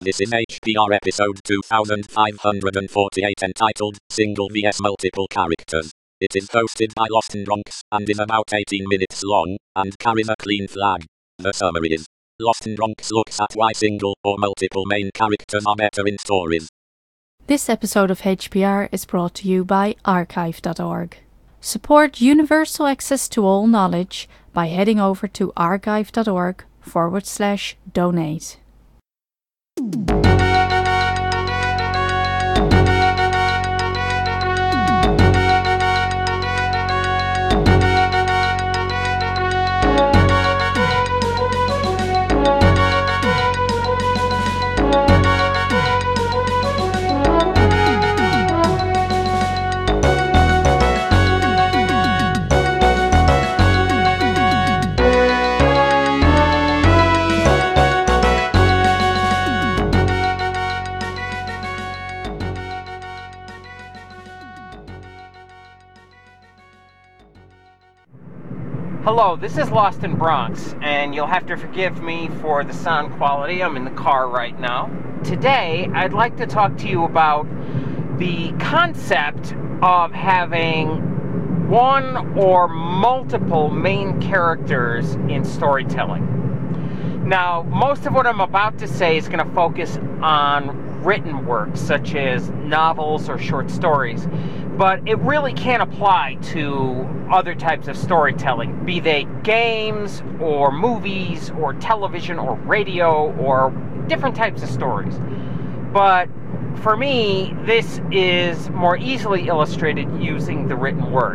This is HPR episode 2548 entitled Single vs Multiple Characters. It is hosted by Lost and Bronx and is about 18 minutes long and carries a clean flag. The summary is: Lost and Bronx looks at why single or multiple main characters are better in stories. This episode of HPR is brought to you by archive.org. Support universal access to all knowledge by heading over to archive.org/donate. Hello, this is Lost in Bronx, and you'll have to forgive me for the sound quality. I'm in the car right now. Today, I'd like to talk to you about the concept of having one or multiple main characters in storytelling. Now, most of what I'm about to say is going to focus on written works, such as novels or short stories. But it really can apply to other types of storytelling, be they games or movies or television or radio or different types of stories. But for me, this is more easily illustrated using the written word.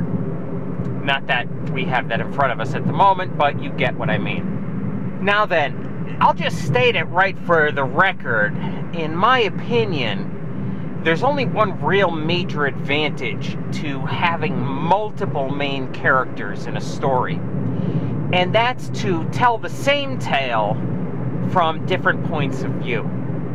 Not that we have that in front of us at the moment, but you get what I mean. Now then, I'll just state it right for the record. In my opinion, there's only one real major advantage to having multiple main characters in a story, and that's to tell the same tale from different points of view.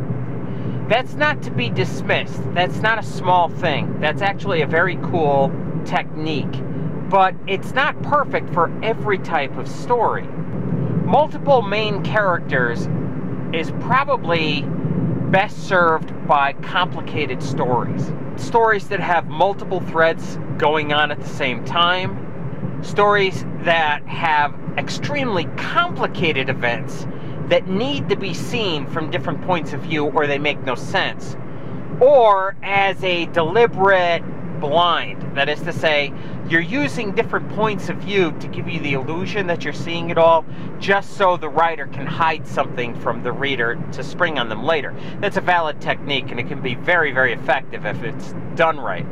That's not to be dismissed. That's not a small thing. That's actually a very cool technique, but it's not perfect for every type of story. Multiple main characters is probably best served by complicated stories. Stories that have multiple threads going on at the same time. Stories that have extremely complicated events that need to be seen from different points of view or they make no sense. Or as a deliberate blind. That is to say, you're using different points of view to give you the illusion that you're seeing it all, just so the writer can hide something from the reader to spring on them later. That's a valid technique, and it can be very, very effective if it's done right.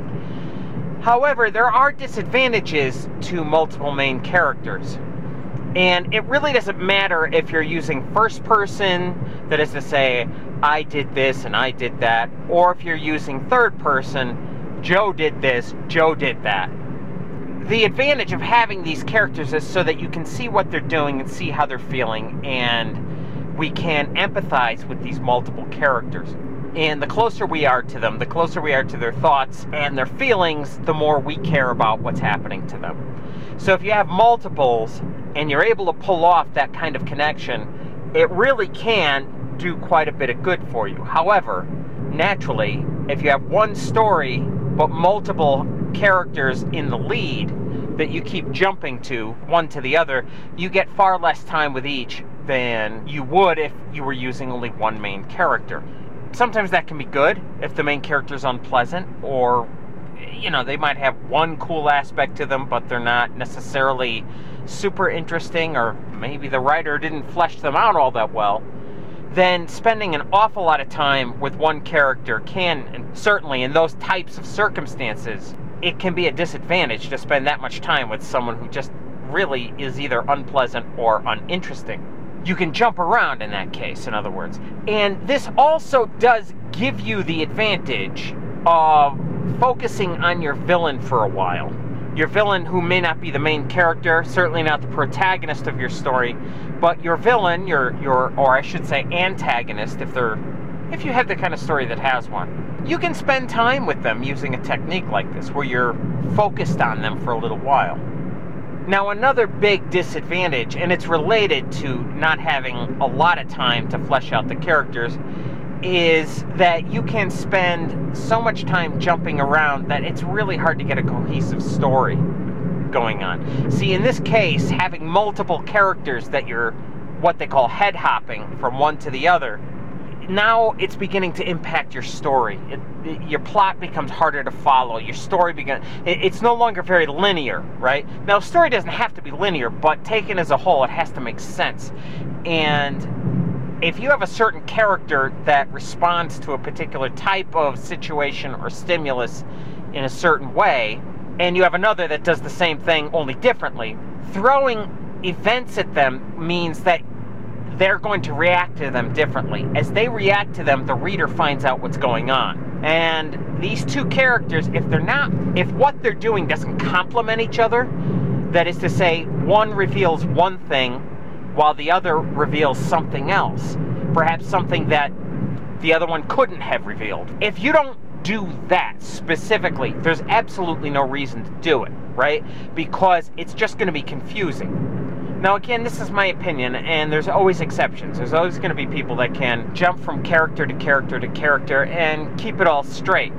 However, there are disadvantages to multiple main characters. And it really doesn't matter if you're using first person, that is to say, I did this and I did that, or if you're using third person, Joe did this, Joe did that. The advantage of having these characters is so that you can see what they're doing and see how they're feeling, and we can empathize with these multiple characters. And the closer we are to them, the closer we are to their thoughts and their feelings, the more we care about what's happening to them. So if you have multiples and you're able to pull off that kind of connection, it really can do quite a bit of good for you. However, naturally, if you have one story but multiple characters in the lead that you keep jumping to, one to the other, you get far less time with each than you would if you were using only one main character. Sometimes that can be good if the main character is unpleasant, or, they might have one cool aspect to them, but they're not necessarily super interesting, or maybe the writer didn't flesh them out all that well. Then spending an awful lot of time with one character can, and certainly in those types of circumstances, it can be a disadvantage to spend that much time with someone who just really is either unpleasant or uninteresting. You can jump around in that case, in other words. And this also does give you the advantage of focusing on your villain for a while. Your villain, who may not be the main character, certainly not the protagonist of your story, but your villain, or I should say antagonist, if you have the kind of story that has one. You can spend time with them using a technique like this, where you're focused on them for a little while. Now, another big disadvantage, and it's related to not having a lot of time to flesh out the characters, is that you can spend so much time jumping around that it's really hard to get a cohesive story going on. See, in this case, having multiple characters that you're what they call head hopping from one to the other, now it's beginning to impact your story. Your plot becomes harder to follow. Your story it's no longer very linear, right? Now, story doesn't have to be linear, but taken as a whole, it has to make sense. And if you have a certain character that responds to a particular type of situation or stimulus in a certain way, and you have another that does the same thing only differently, throwing events at them means that they're going to react to them differently. As they react to them, the reader finds out what's going on. And these two characters, if what they're doing doesn't complement each other, that is to say, one reveals one thing while the other reveals something else, perhaps something that the other one couldn't have revealed. If you don't do that specifically, there's absolutely no reason to do it, right? Because it's just going to be confusing. Now, again, this is my opinion, and there's always exceptions. There's always going to be people that can jump from character to character to character and keep it all straight.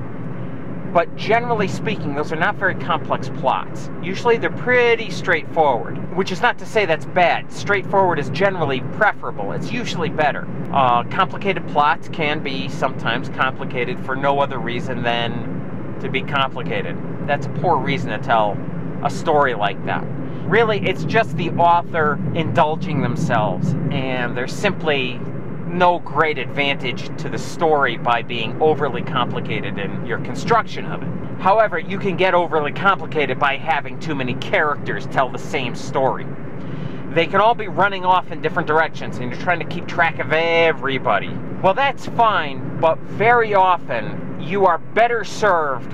But generally speaking, those are not very complex plots. Usually they're pretty straightforward, which is not to say that's bad. Straightforward is generally preferable. It's usually better. Complicated plots can be sometimes complicated for no other reason than to be complicated. That's a poor reason to tell a story like that. Really, it's just the author indulging themselves, and there's simply no great advantage to the story by being overly complicated in your construction of it. However, you can get overly complicated by having too many characters tell the same story. They can all be running off in different directions, and you're trying to keep track of everybody. Well, that's fine, but very often you are better served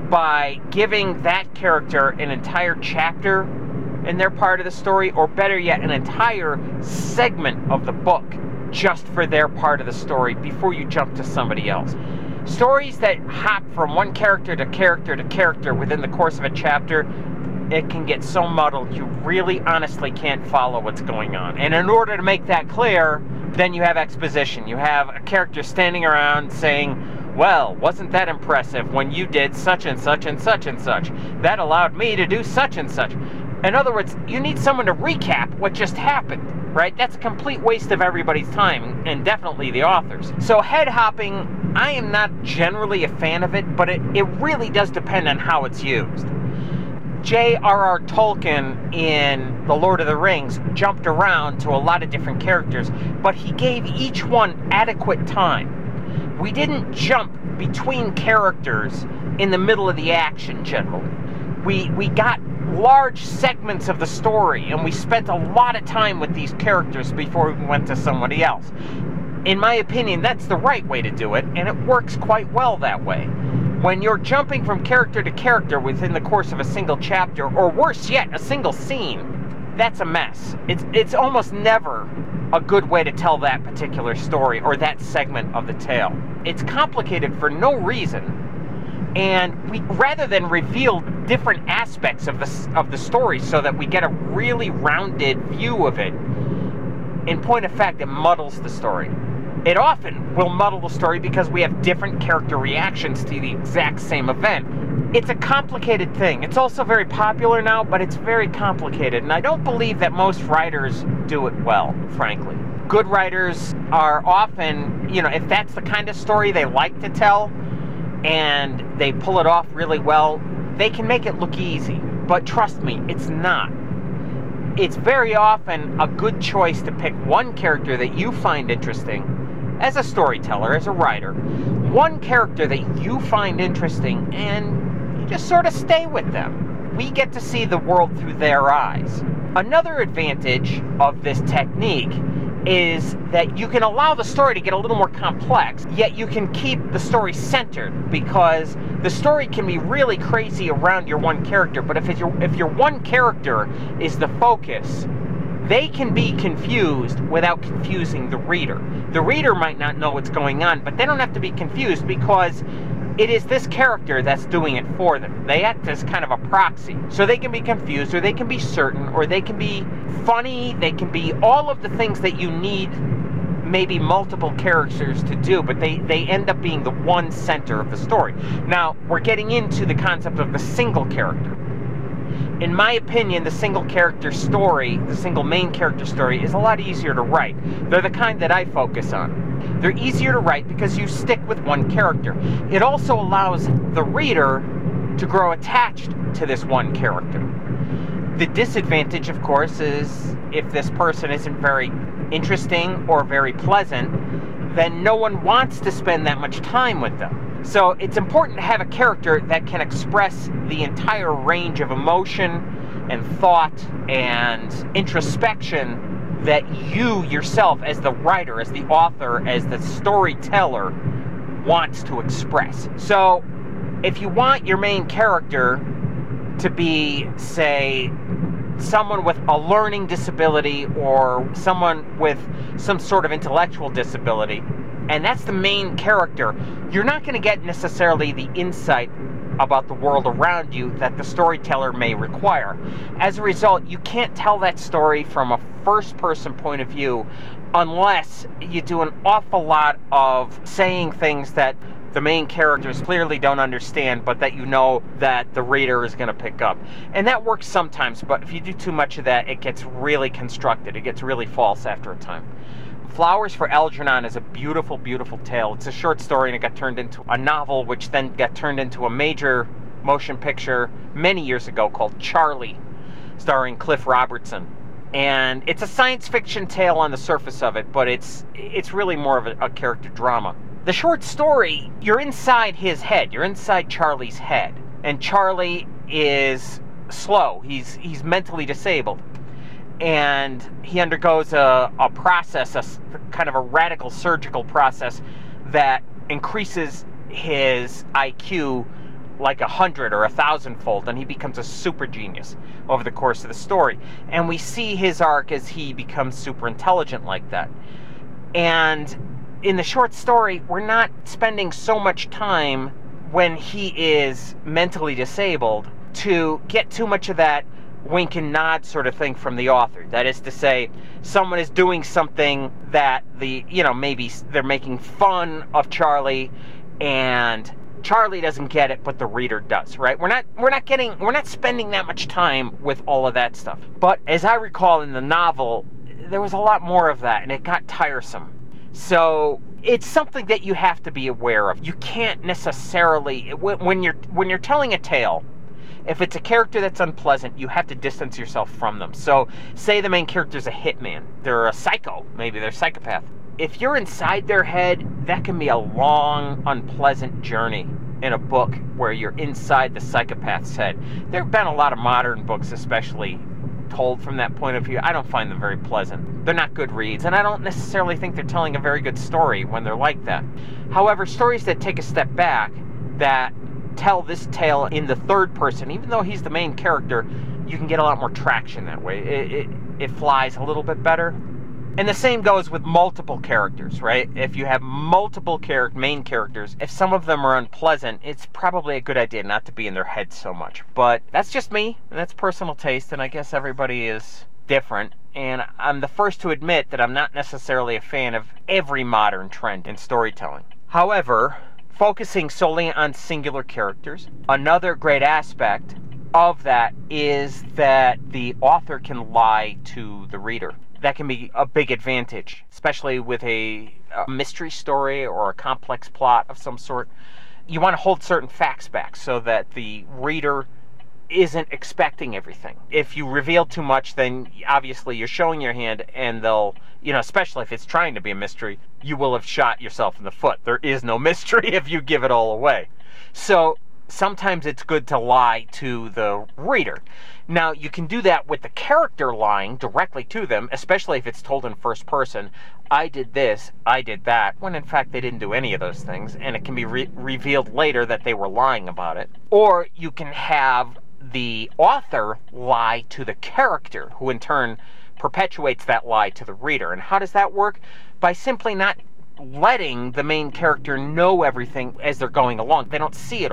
by giving that character an entire chapter in their part of the story, or better yet, an entire segment of the book just for their part of the story before you jump to somebody else. Stories that hop from one character to character to character within the course of a chapter, it can get so muddled you really honestly can't follow what's going on. And in order to make that clear, then you have exposition. You have a character standing around saying, well, wasn't that impressive when you did such and such and such and such? That allowed me to do such and such. In other words, you need someone to recap what just happened, right? That's a complete waste of everybody's time, and definitely the author's. So head hopping, I am not generally a fan of it, but it really does depend on how it's used. J.R.R. Tolkien in The Lord of the Rings jumped around to a lot of different characters, but he gave each one adequate time. We didn't jump between characters in the middle of the action, generally. We got large segments of the story, and we spent a lot of time with these characters before we went to somebody else. In my opinion, that's the right way to do it, and it works quite well that way. When you're jumping from character to character within the course of a single chapter, or worse yet, a single scene, that's a mess. It's almost never a good way to tell that particular story or that segment of the tale. It's complicated for no reason. And rather than reveal different aspects of the story so that we get a really rounded view of it, in point of fact, it muddles the story. It often will muddle the story because we have different character reactions to the exact same event. It's a complicated thing. It's also very popular now, but it's very complicated, and I don't believe that most writers do it well, frankly. Good writers are often, if that's the kind of story they like to tell, and they pull it off really well, they can make it look easy. But trust me, it's not. It's very often a good choice to pick one character that you find interesting as a storyteller, as a writer, one character that you find interesting, and you just sort of stay with them. We get to see the world through their eyes. Another advantage of this technique is that you can allow the story to get a little more complex, yet you can keep the story centered, because the story can be really crazy around your one character, but if your one character is the focus, they can be confused without confusing the reader. The reader might not know what's going on, but they don't have to be confused because it is this character that's doing it for them. They act as kind of a proxy. So they can be confused, or they can be certain, or they can be funny, they can be all of the things that you need maybe multiple characters to do, but they end up being the one center of the story. Now, we're getting into the concept of the single character. In my opinion, the single character story, the single main character story, is a lot easier to write. They're the kind that I focus on. They're easier to write because you stick with one character. It also allows the reader to grow attached to this one character. The disadvantage, of course, is if this person isn't very interesting or very pleasant, then no one wants to spend that much time with them. So it's important to have a character that can express the entire range of emotion and thought and introspection that you yourself, as the writer, as the author, as the storyteller, wants to express. So if you want your main character to be, say, someone with a learning disability or someone with some sort of intellectual disability, and that's the main character, you're not going to get necessarily the insight about the world around you that the storyteller may require. As a result, you can't tell that story from a first-person point of view unless you do an awful lot of saying things that the main characters clearly don't understand, but that you know that the reader is going to pick up. And that works sometimes, but if you do too much of that, it gets really constructed. It gets really false after a time. Flowers for Algernon is a beautiful, beautiful tale. It's a short story, and it got turned into a novel, which then got turned into a major motion picture many years ago called Charlie, starring Cliff Robertson. And it's a science fiction tale on the surface of it, but it's really more of a character drama. The short story, you're inside his head. You're inside Charlie's head. And Charlie is slow. He's mentally disabled. And he undergoes a process, a kind of a radical surgical process that increases his IQ like 100 or 1,000-fold, and he becomes a super genius over the course of the story. And we see his arc as he becomes super intelligent like that. And in the short story, we're not spending so much time when he is mentally disabled to get too much of that wink and nod sort of thing from the author. That is to say, someone is doing something that maybe they're making fun of Charlie, and Charlie doesn't get it, but the reader does, right? We're not spending that much time with all of that stuff. But as I recall in the novel, there was a lot more of that, and it got tiresome. So it's something that you have to be aware of. You can't necessarily, when you're telling a tale, if it's a character that's unpleasant, you have to distance yourself from them. So, say the main character's a hitman. They're a psycho. Maybe they're a psychopath. If you're inside their head, that can be a long, unpleasant journey in a book where you're inside the psychopath's head. There have been a lot of modern books, especially, told from that point of view. I don't find them very pleasant. They're not good reads, and I don't necessarily think they're telling a very good story when they're like that. However, stories that take a step back, that tell this tale in the third person, even though he's the main character, you can get a lot more traction that way. It flies a little bit better. And the same goes with multiple characters, right? If you have multiple main characters, if some of them are unpleasant, it's probably a good idea not to be in their head so much. But that's just me, and that's personal taste, and I guess everybody is different. And I'm the first to admit that I'm not necessarily a fan of every modern trend in storytelling. However, focusing solely on singular characters, another great aspect of that is that the author can lie to the reader. That can be a big advantage, especially with a mystery story or a complex plot of some sort. You want to hold certain facts back so that the reader isn't expecting everything. If you reveal too much, then obviously you're showing your hand, and they'll, especially if it's trying to be a mystery, you will have shot yourself in the foot. There is no mystery if you give it all away. So sometimes it's good to lie to the reader. Now, you can do that with the character lying directly to them, especially if it's told in first person. I did this, I did that, when in fact they didn't do any of those things, and it can be revealed later that they were lying about it. Or you can have the author lie to the character, who in turn perpetuates that lie to the reader. And how does that work? By simply not letting the main character know everything as they're going along. They don't see it all.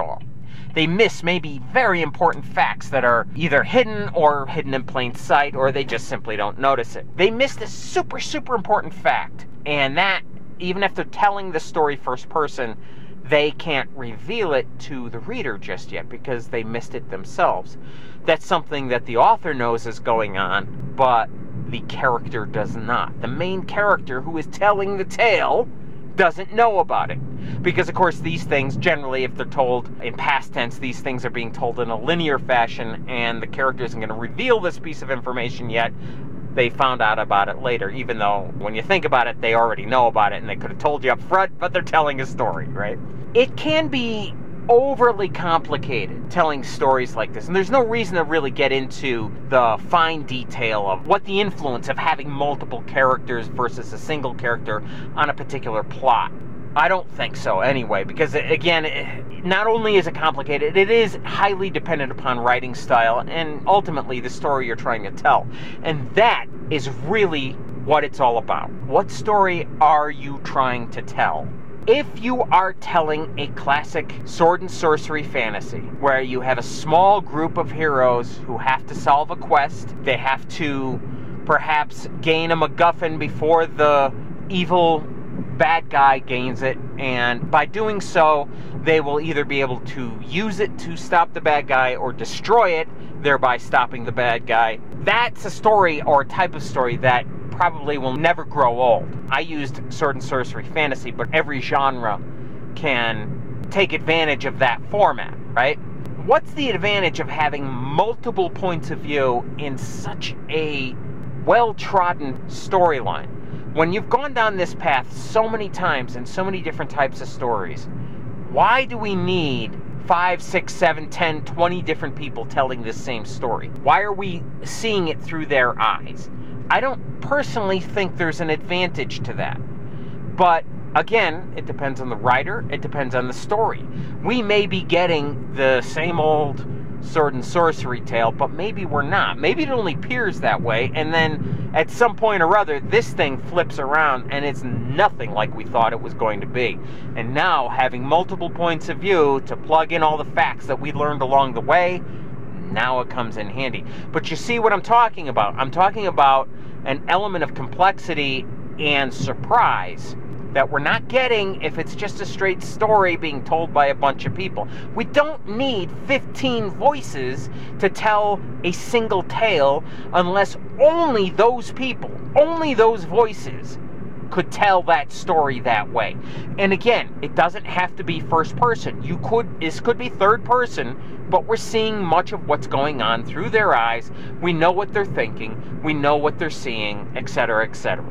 They miss maybe very important facts that are either hidden or hidden in plain sight, or they just simply don't notice it. They miss this super, super important fact, and that, even if they're telling the story first person, they can't reveal it to the reader just yet because they missed it themselves. That's something that the author knows is going on, but the character does not. The main character who is telling the tale doesn't know about it. Because, of course, these things, generally, if they're told in past tense, these things are being told in a linear fashion, and the character isn't going to reveal this piece of information yet. They found out about it later, even though, when you think about it, they already know about it, and they could have told you up front, but they're telling a story, right? It can be overly complicated telling stories like this, and there's no reason to really get into the fine detail of what the influence of having multiple characters versus a single character on a particular plot. I don't think so anyway, because again, not only is it complicated, it is highly dependent upon writing style and ultimately the story you're trying to tell. And that is really what it's all about. What story are you trying to tell? If you are telling a classic sword and sorcery fantasy, where you have a small group of heroes who have to solve a quest, they have to perhaps gain a MacGuffin before the evil bad guy gains it, and by doing so, they will either be able to use it to stop the bad guy or destroy it, thereby stopping the bad guy. That's a story or a type of story that probably will never grow old. I used sword and sorcery fantasy, but every genre can take advantage of that format, right? What's the advantage of having multiple points of view in such a well-trodden storyline? When you've gone down this path so many times in so many different types of stories, why do we need 5, 6, 7, 10, 20 different people telling this same story? Why are we seeing it through their eyes? I don't personally think there's an advantage to that. But again, it depends on the writer, it depends on the story. We may be getting the same old sword and sorcery tale, but maybe we're not. Maybe it only appears that way, and then at some point or other, this thing flips around and it's nothing like we thought it was going to be. And now, having multiple points of view to plug in all the facts that we learned along the way, now it comes in handy. But you see what I'm talking about? I'm talking about an element of complexity and surprise that we're not getting if it's just a straight story being told by a bunch of people. We don't need 15 voices to tell a single tale unless only those people, only those voices could tell that story that way. And again, it doesn't have to be first person. This could be third person, but we're seeing much of what's going on through their eyes. We know what they're thinking, we know what they're seeing, etc., etc.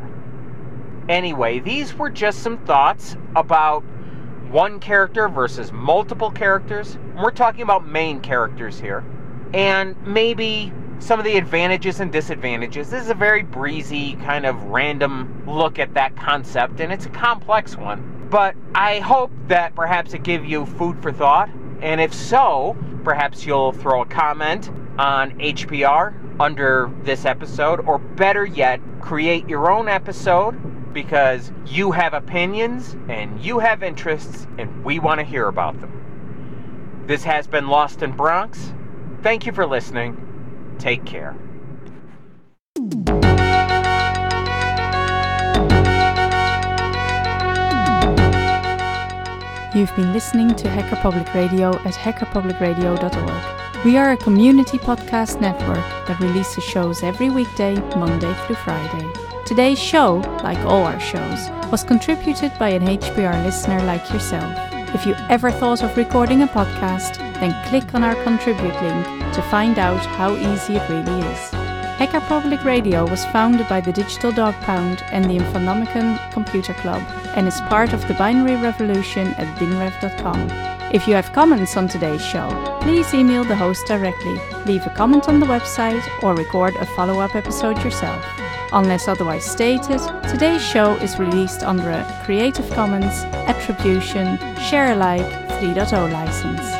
Anyway, these were just some thoughts about one character versus multiple characters. We're talking about main characters here. And maybe some of the advantages and disadvantages. This is a very breezy, kind of random look at that concept, and it's a complex one. But I hope that perhaps it gives you food for thought. And if so, perhaps you'll throw a comment on HPR under this episode, or better yet, create your own episode, because you have opinions and you have interests and we want to hear about them. This has been Lost in Bronx. Thank you for listening. Take care. You've been listening to Hacker Public Radio at hackerpublicradio.org. We are a community podcast network that releases shows every weekday, Monday through Friday. Today's show, like all our shows, was contributed by an HPR listener like yourself. If you ever thought of recording a podcast, then click on our contribute link to find out how easy it really is. Hacker Public Radio was founded by the Digital Dog Pound and the Infonomicon Computer Club and is part of the binary revolution at binrev.com. If you have comments on today's show, please email the host directly, leave a comment on the website, or record a follow-up episode yourself. Unless otherwise stated, today's show is released under a Creative Commons Attribution Share Alike 3.0 license.